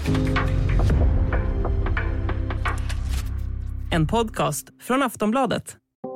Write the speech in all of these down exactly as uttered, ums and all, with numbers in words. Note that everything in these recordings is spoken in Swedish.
En podcast från Aftonbladet.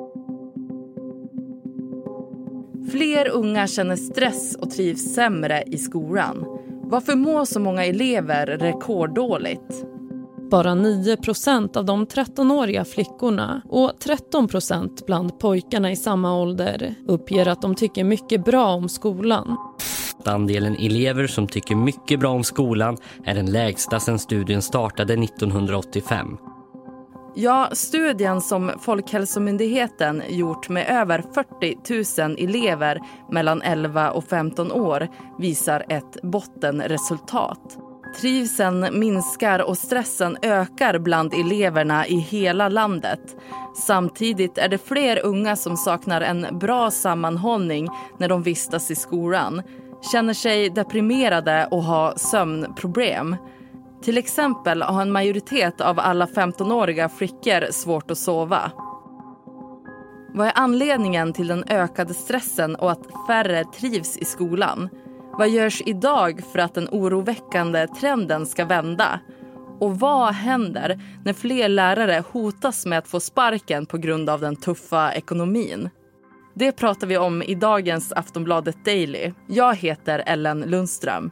Fler unga känner stress och trivs sämre i skolan. Varför mår så många elever rekorddåligt? Bara nio procent av de trettonåriga flickorna och tretton procent bland pojkarna i samma ålder uppger att de tycker mycket bra om skolan. Andelen elever som tycker mycket bra om skolan är den lägsta sedan studien startade nittonhundraåttiofem. Ja, studien som Folkhälsomyndigheten gjort med över fyrtio tusen elever mellan elva och femton år visar ett bottenresultat. Trivseln minskar och stressen ökar bland eleverna i hela landet. Samtidigt är det fler unga som saknar en bra sammanhållning när de vistas i skolan, känner sig deprimerade och har sömnproblem. Till exempel har en majoritet av alla femtonåriga flickor svårt att sova. Vad är anledningen till den ökade stressen och att färre trivs i skolan? Vad görs idag för att den oroväckande trenden ska vända? Och vad händer när fler lärare hotas med att få sparken på grund av den tuffa ekonomin? Det pratar vi om i dagens Aftonbladet Daily. Jag heter Ellen Lundström.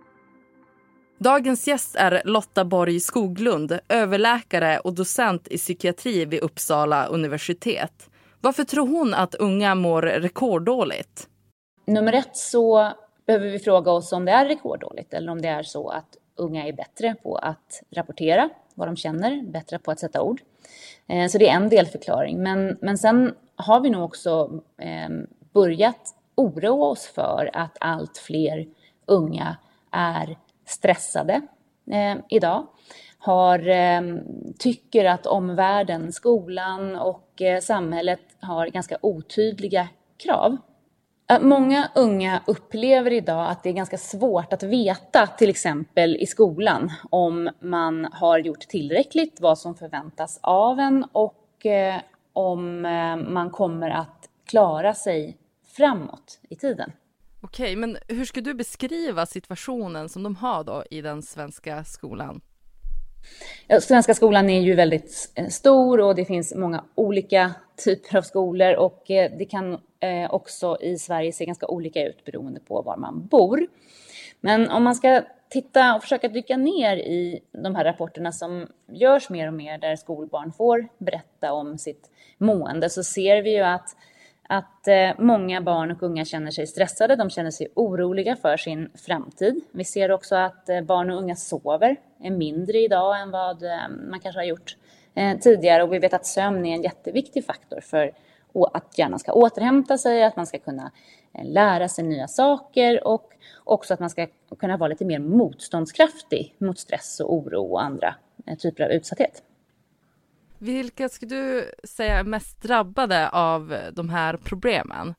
Dagens gäst är Lotta Borg Skoglund, överläkare och docent i psykiatri vid Uppsala universitet. Varför tror hon att unga mår rekorddåligt? Nummer ett så behöver vi fråga oss om det är rekorddåligt eller om det är så att unga är bättre på att rapportera vad de känner, bättre på att sätta ord. Så det är en delförklaring. Men, men sen har vi nog också eh, börjat oroa oss för att allt fler unga är stressade eh, idag. Har, eh, tycker att omvärlden, skolan och eh, samhället har ganska otydliga krav. Många unga upplever idag att det är ganska svårt att veta, till exempel i skolan, om man har gjort tillräckligt, vad som förväntas av en och eh, om eh, man kommer att klara sig framåt i tiden. Okej, men hur ska du beskriva situationen som de har då i den svenska skolan? Ja, svenska skolan är ju väldigt stor och det finns många olika typer av skolor och det kan eh, också i Sverige se ganska olika ut beroende på var man bor. Men om man ska titta och försöka dyka ner i de här rapporterna som görs mer och mer där skolbarn får berätta om sitt mående, så ser vi ju att Att eh, många barn och unga känner sig stressade, de känner sig oroliga för sin framtid. Vi ser också att eh, barn och unga sover är mindre idag än vad eh, man kanske har gjort eh, tidigare. Och vi vet att sömn är en jätteviktig faktor för att hjärnan ska återhämta sig, att man ska kunna eh, lära sig nya saker och också att man ska kunna vara lite mer motståndskraftig mot stress och oro och andra eh, typer av utsatthet. Vilka ska du säga är mest drabbade av de här problemen?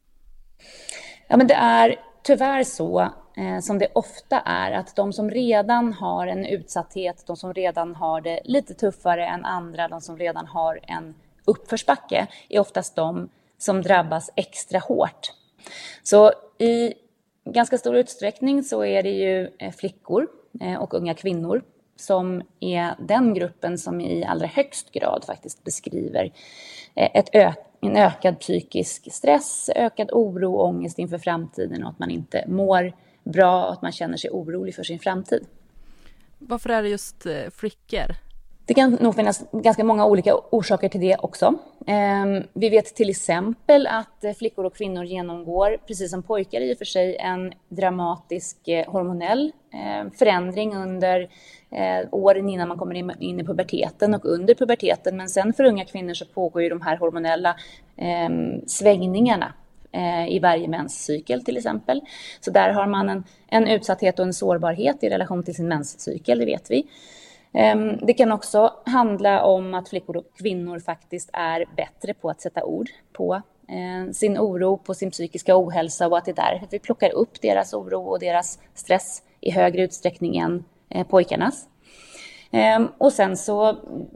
Ja, men det är tyvärr så eh, som det ofta är att de som redan har en utsatthet, de som redan har det lite tuffare än andra, de som redan har en uppförsbacke är oftast de som drabbas extra hårt. Så i ganska stor utsträckning så är det ju flickor eh, och unga kvinnor som är den gruppen som i allra högst grad faktiskt beskriver ett ö- en ökad psykisk stress, ökad oro och ångest inför framtiden och att man inte mår bra och att man känner sig orolig för sin framtid. Varför är det just flickor? Det kan nog finnas ganska många olika orsaker till det också. Vi vet till exempel att flickor och kvinnor genomgår, precis som pojkar i och för sig, en dramatisk hormonell förändring under åren innan man kommer in i puberteten och under puberteten. Men sen för unga kvinnor så pågår ju de här hormonella svängningarna i varje menscykel till exempel. Så där har man en, en utsatthet och en sårbarhet i relation till sin menscykel, det vet vi. Det kan också handla om att flickor och kvinnor faktiskt är bättre på att sätta ord på sin oro, på sin psykiska ohälsa och att det är därför vi plockar upp deras oro och deras stress i högre utsträckning än pojkarnas. Och sen så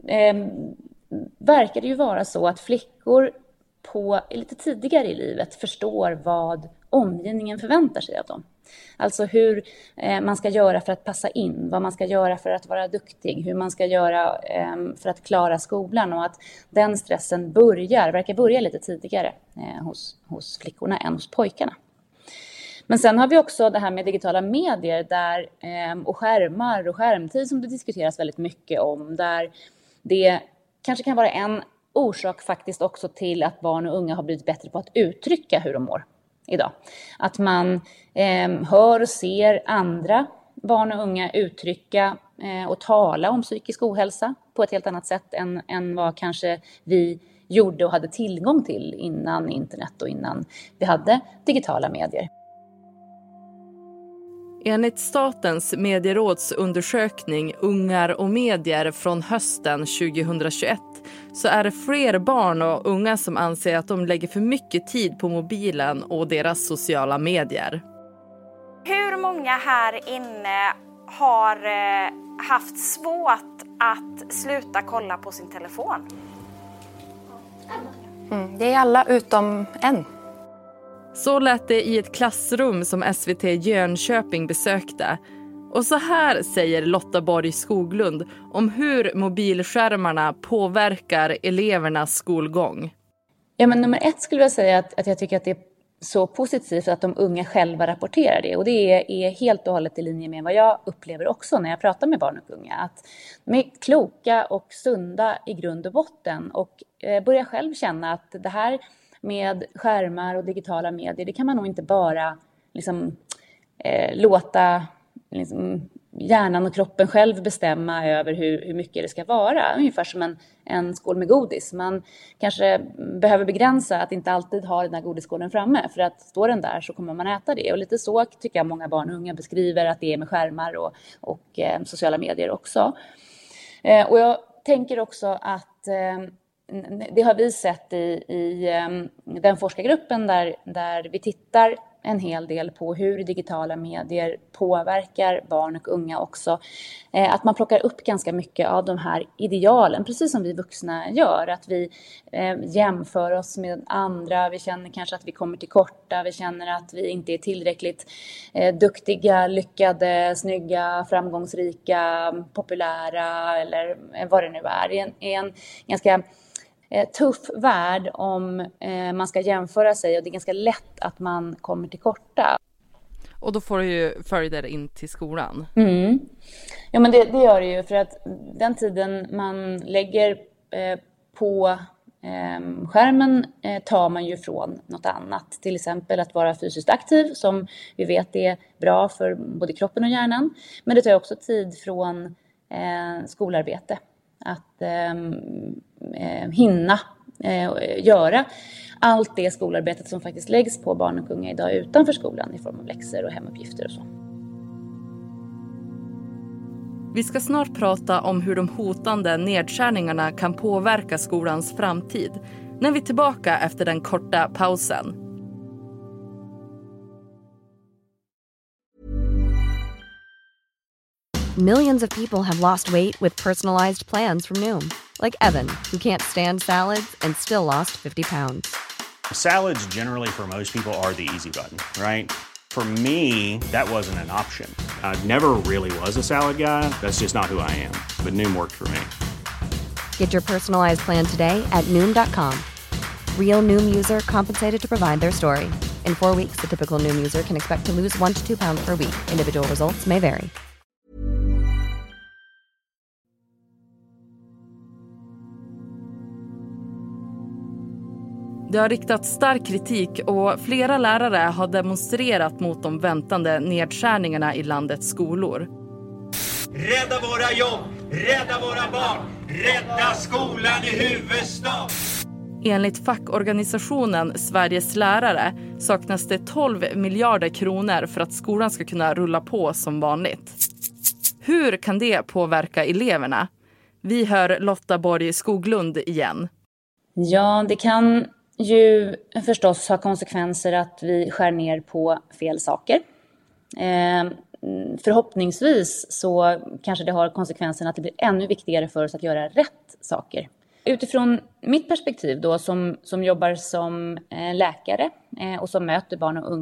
verkar det ju vara så att flickor på lite tidigare i livet förstår vad omgivningen förväntar sig av dem. Alltså hur eh, man ska göra för att passa in, vad man ska göra för att vara duktig, hur man ska göra eh, för att klara skolan, och att den stressen börjar, verkar börja lite tidigare eh, hos, hos flickorna än hos pojkarna. Men sen har vi också det här med digitala medier där, eh, och skärmar och skärmtid som det diskuteras väldigt mycket om, där det kanske kan vara en orsak faktiskt också till att barn och unga har blivit bättre på att uttrycka hur de mår idag. Att man eh, hör och ser andra barn och unga uttrycka eh, och tala om psykisk ohälsa på ett helt annat sätt än, än vad kanske vi gjorde och hade tillgång till innan internet och innan vi hade digitala medier. Enligt Statens medieråds undersökning Ungar och medier från hösten tjugohundratjugoett så är det fler barn och unga som anser att de lägger för mycket tid på mobilen och deras sociala medier. Hur många här inne har haft svårt att sluta kolla på sin telefon? Mm, det är alla utom en. Så lät det i ett klassrum som S V T Jönköping besökte. Och så här säger Lotta Borg Skoglund om hur mobilskärmarna påverkar elevernas skolgång. Ja, men nummer ett skulle jag säga att, att jag tycker att det är så positivt att de unga själva rapporterar det. Och det är, är helt och hållet i linje med vad jag upplever också när jag pratar med barn och unga. Att de är kloka och sunda i grund och botten och eh, börjar själv känna att det här med skärmar och digitala medier, det kan man nog inte bara liksom, eh, låta liksom, hjärnan och kroppen själv bestämma över hur, hur mycket det ska vara. Ungefär som en, en skål med godis. Man kanske behöver begränsa att inte alltid ha den här godisskålen framme. För att står den där så kommer man äta det. Och lite så tycker jag många barn och unga beskriver att det är med skärmar och, och eh, sociala medier också. Eh, och jag tänker också att eh, det har vi sett i, i den forskargruppen där, där vi tittar en hel del på hur digitala medier påverkar barn och unga också. Att man plockar upp ganska mycket av de här idealen, precis som vi vuxna gör. Att vi jämför oss med andra, vi känner kanske att vi kommer till korta, vi känner att vi inte är tillräckligt duktiga, lyckade, snygga, framgångsrika, populära eller vad det nu är. Det är en, är en ganska tuff värld om eh, man ska jämföra sig, och det är ganska lätt att man kommer till korta. Och då får du ju följder in till skolan. Mm. Ja, men det, det gör det ju, för att den tiden man lägger eh, på eh, skärmen eh, tar man ju från något annat. Till exempel att vara fysiskt aktiv, som vi vet är bra för både kroppen och hjärnan. Men det tar också tid från eh, skolarbete. Att eh, hinna eh, göra allt det skolarbetet som faktiskt läggs på barn och unga idag utanför skolan i form av läxor och hemuppgifter och så. Vi ska snart prata om hur de hotande nedskärningarna kan påverka skolans framtid när vi är tillbaka efter den korta pausen. Millions of people have lost weight with personalized plans from Noom. Like Evan, who can't stand salads and still lost fifty pounds. Salads generally for most people are the easy button, right? For me, that wasn't an option. I never really was a salad guy. That's just not who I am. But Noom worked for me. Get your personalized plan today at Noom dot com. Real Noom user compensated to provide their story. In four weeks, the typical Noom user can expect to lose one to two pounds per week. Individual results may vary. Det har riktat stark kritik och flera lärare har demonstrerat mot de väntande nedskärningarna i landets skolor. Rädda våra jobb, rädda våra barn, rädda skolan i huvudstad. Enligt fackorganisationen Sveriges lärare saknas det tolv miljarder kronor för att skolan ska kunna rulla på som vanligt. Hur kan det påverka eleverna? Vi hör Lotta Borg Skoglund igen. Ja, det kan ju förstås ha konsekvenser att vi skär ner på fel saker. Eh, förhoppningsvis så kanske det har konsekvensen att det blir ännu viktigare för oss att göra rätt saker. Utifrån mitt perspektiv då, som, som jobbar som eh, läkare eh, och som möter barn och unga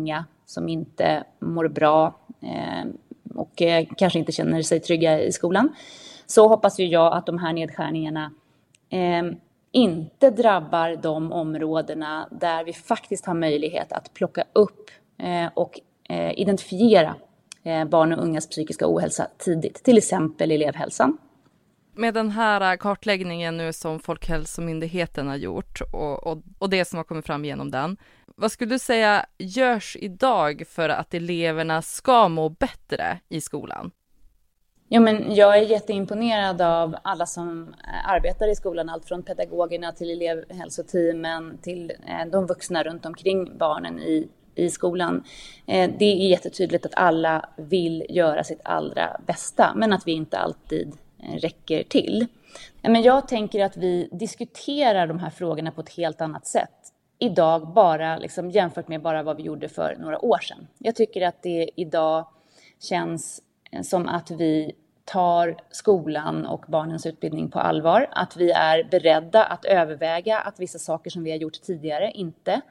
som inte mår bra eh, och eh, kanske inte känner sig trygga i skolan, så hoppas ju jag att de här nedskärningarna eh, inte drabbar de områdena där vi faktiskt har möjlighet att plocka upp eh, och eh, identifiera eh, barn och ungas psykiska ohälsa tidigt, till exempel elevhälsan. Med den här kartläggningen nu som Folkhälsomyndigheten har gjort och, och, och det som har kommit fram genom den, vad skulle du säga görs idag för att eleverna ska må bättre i skolan? Ja, men jag är jätteimponerad av alla som arbetar i skolan, allt från pedagogerna till elevhälsoteamen till de vuxna runt omkring barnen i, i skolan. Det är jättetydligt att alla vill göra sitt allra bästa, men att vi inte alltid räcker till. Men jag tänker att vi diskuterar de här frågorna på ett helt annat sätt idag, bara liksom jämfört med bara vad vi gjorde för några år sedan. Jag tycker att det idag känns som att vi tar skolan och barnens utbildning på allvar. Att vi är beredda att överväga att vissa saker som vi har gjort tidigare inte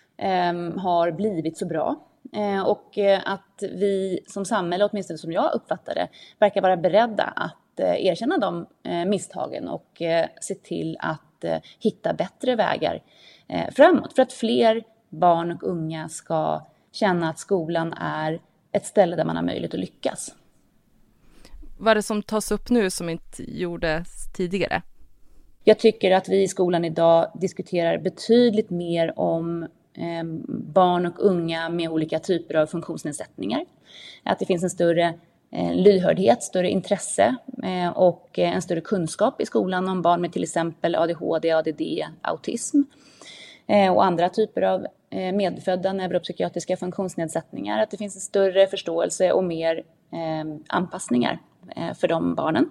eh, har blivit så bra. Eh, och att vi som samhälle, åtminstone som jag uppfattar det, verkar vara beredda att eh, erkänna de eh, misstagen och eh, se till att eh, hitta bättre vägar eh, framåt. För att fler barn och unga ska känna att skolan är ett ställe där man har möjlighet att lyckas. Vad är det som tas upp nu som inte gjordes tidigare? Jag tycker att vi i skolan idag diskuterar betydligt mer om eh, barn och unga med olika typer av funktionsnedsättningar. Att det finns en större eh, lyhördhet, större intresse eh, och en större kunskap i skolan om barn med till exempel A D H D, A D D, autism eh, och andra typer av eh, medfödda neuropsykiatriska funktionsnedsättningar. Att det finns en större förståelse och mer eh, anpassningar för de barnen.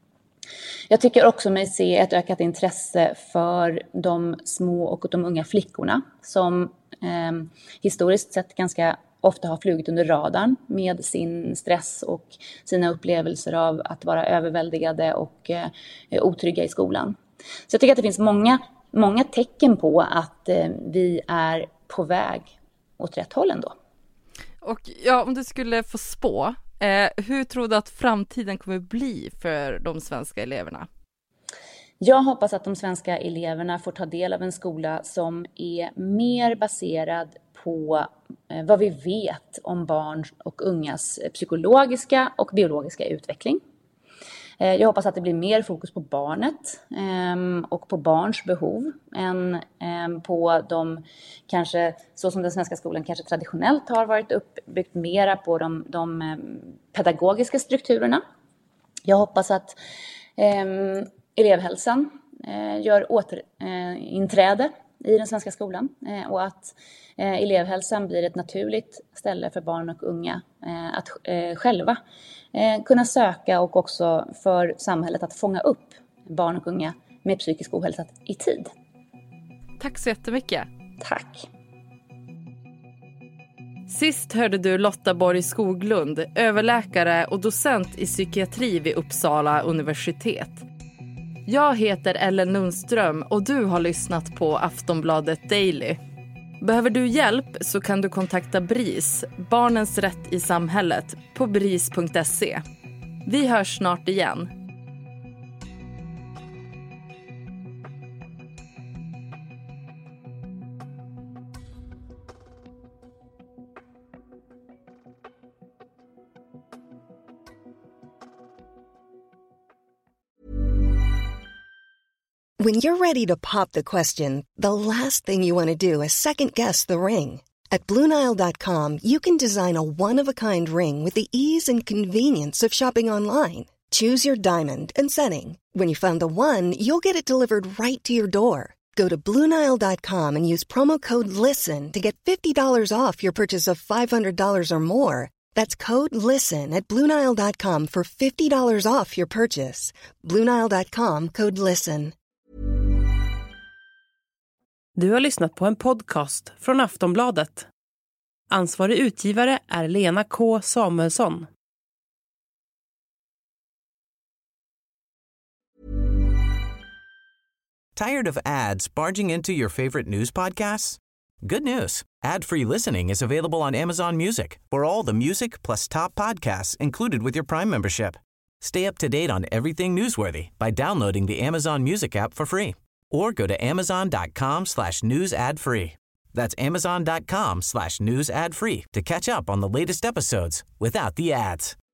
Jag tycker också mig se ett ökat intresse för de små och de unga flickorna som eh, historiskt sett ganska ofta har flugit under radarn med sin stress och sina upplevelser av att vara överväldigade och eh, otrygga i skolan. Så jag tycker att det finns många, många tecken på att eh, vi är på väg åt rätt håll ändå. Och ja, om du skulle få spå, Eh, hur tror du att framtiden kommer bli för de svenska eleverna? Jag hoppas att de svenska eleverna får ta del av en skola som är mer baserad på eh, vad vi vet om barns och ungas psykologiska och biologiska utveckling. Eh, jag hoppas att det blir mer fokus på barnet eh, och på barns behov än eh, på de, kanske så som den svenska skolan kanske traditionellt har varit uppbyggt, mera på de, de eh, pedagogiska strukturerna. Jag hoppas att eh, elevhälsan eh, gör återinträde eh, i den svenska skolan eh, och att eh, elevhälsan blir ett naturligt ställe för barn och unga eh, att eh, själva eh, kunna söka och också för samhället att fånga upp barn och unga med psykisk ohälsa i tid. Tack så jättemycket. Tack. Sist hörde du Lotta Borg Skoglund, överläkare och docent i psykiatri vid Uppsala universitet. Jag heter Ellen Lundström och du har lyssnat på Aftonbladet Daily. Behöver du hjälp så kan du kontakta BRIS, Barnens rätt i samhället, på bris punkt se. Vi hörs snart igen. When you're ready to pop the question, the last thing you want to do is second-guess the ring. At Blue Nile dot com, you can design a one-of-a-kind ring with the ease and convenience of shopping online. Choose your diamond and setting. When you find the one, you'll get it delivered right to your door. Go to Blue Nile dot com and use promo code LISTEN to get fifty dollars off your purchase of five hundred dollars or more. That's code LISTEN at Blue Nile dot com for fifty dollars off your purchase. Blue Nile dot com, code LISTEN. Du har lyssnat på en podcast från Aftonbladet. Ansvarig utgivare är Lena K. Samuelsson. Tired of ads barging into your favorite news podcasts? Good news. Ad-free listening is available on Amazon Music for all the music plus top podcasts included with your Prime membership. Stay up to date on everything newsworthy by downloading the Amazon Music app for free or go to amazon.com slash news ad free. That's amazon.com slash news ad free to catch up on the latest episodes without the ads.